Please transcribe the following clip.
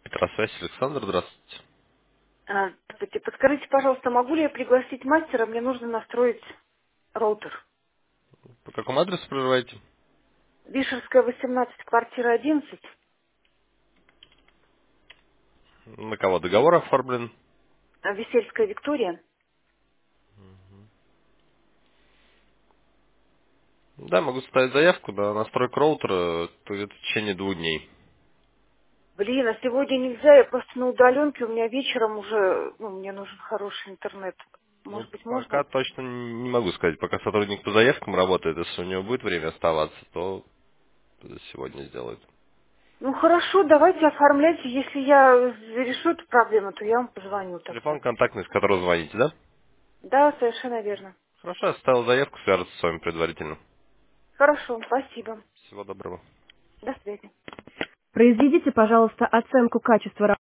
Петросвязь, Александр, здравствуйте. Здравствуйте. Подскажите, пожалуйста, могу ли я пригласить мастера? Мне нужно настроить роутер. По какому адресу проживаете? Вишерская, 18, квартира 11. На кого договор оформлен? Весельская, Виктория. Да, могу ставить заявку на настройку роутера, то это в течение 2 дней. Блин, а сегодня нельзя, я просто на удаленке, у меня вечером уже, мне нужен хороший интернет. Ну, Может быть, пока можно? точно не могу сказать. Пока сотрудник по заявкам работает, если у него будет время оставаться, то сегодня сделает. Ну хорошо, давайте оформляйте. Если я решу эту проблему, то я вам позвоню Телефон тогда. контактный, с которого звоните, да? Да, совершенно верно. Хорошо, я оставил заявку, свяжется с вами предварительно. Хорошо, спасибо. Всего доброго. До связи. Произведите, пожалуйста, оценку качества